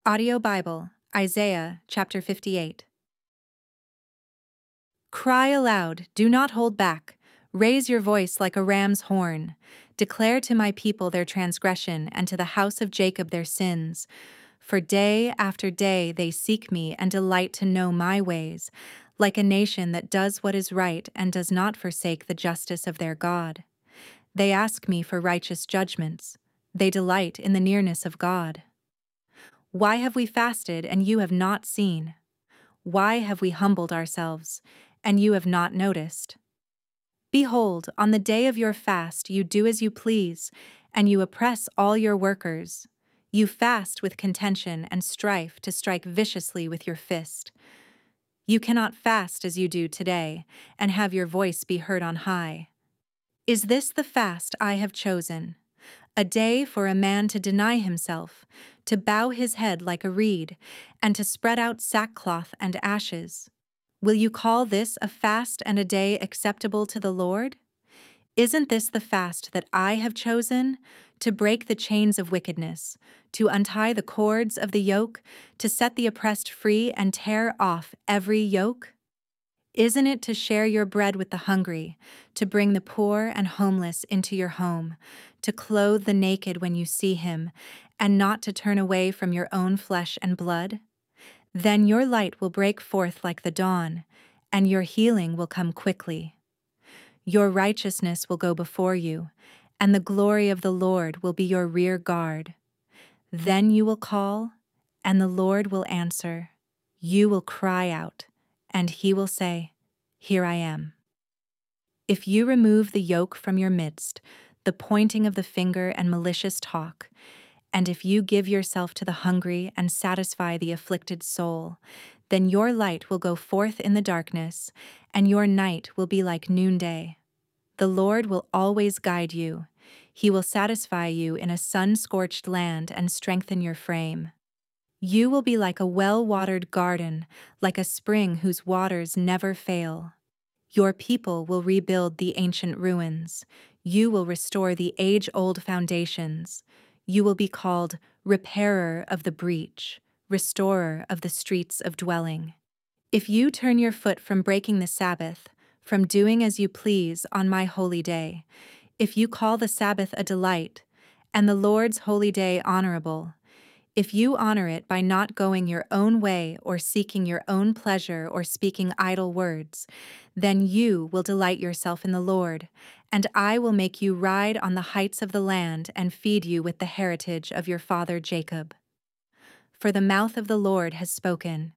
Audio Bible, Isaiah chapter 58. Cry aloud, do not hold back. Raise your voice like a ram's horn. Declare to my people their transgression and to the house of Jacob their sins. For day after day they seek me and delight to know my ways, like a nation that does what is right and does not forsake the justice of their God. They ask me for righteous judgments. They delight in the nearness of God. Why have we fasted and you have not seen? Why have we humbled ourselves, and you have not noticed? Behold, on the day of your fast you do as you please, and you oppress all your workers. You fast with contention and strife to strike viciously with your fist. You cannot fast as you do today, and have your voice be heard on high. Is this the fast I have chosen? A day for a man to deny himself, to bow his head like a reed, and to spread out sackcloth and ashes. Will you call this a fast and a day acceptable to the Lord? Isn't this the fast that I have chosen? To break the chains of wickedness, to untie the cords of the yoke, to set the oppressed free and tear off every yoke? Isn't it to share your bread with the hungry, to bring the poor and homeless into your home, to clothe the naked when you see him, and not to turn away from your own flesh and blood? Then your light will break forth like the dawn, and your healing will come quickly. Your righteousness will go before you, and the glory of the Lord will be your rear guard. Then you will call, and the Lord will answer. You will cry out, and he will say, Here I am. If you remove the yoke from your midst, the pointing of the finger and malicious talk, and if you give yourself to the hungry and satisfy the afflicted soul, then your light will go forth in the darkness, and your night will be like noonday. The Lord will always guide you. He will satisfy you in a sun-scorched land and strengthen your frame. You will be like a well-watered garden, like a spring whose waters never fail. Your people will rebuild the ancient ruins. You will restore the age-old foundations. You will be called repairer of the breach, restorer of the streets of dwelling. If you turn your foot from breaking the Sabbath, from doing as you please on my holy day, if you call the Sabbath a delight, and the Lord's holy day honorable, if you honor it by not going your own way or seeking your own pleasure or speaking idle words, then you will delight yourself in the Lord, and I will make you ride on the heights of the land and feed you with the heritage of your father Jacob. For the mouth of the Lord has spoken.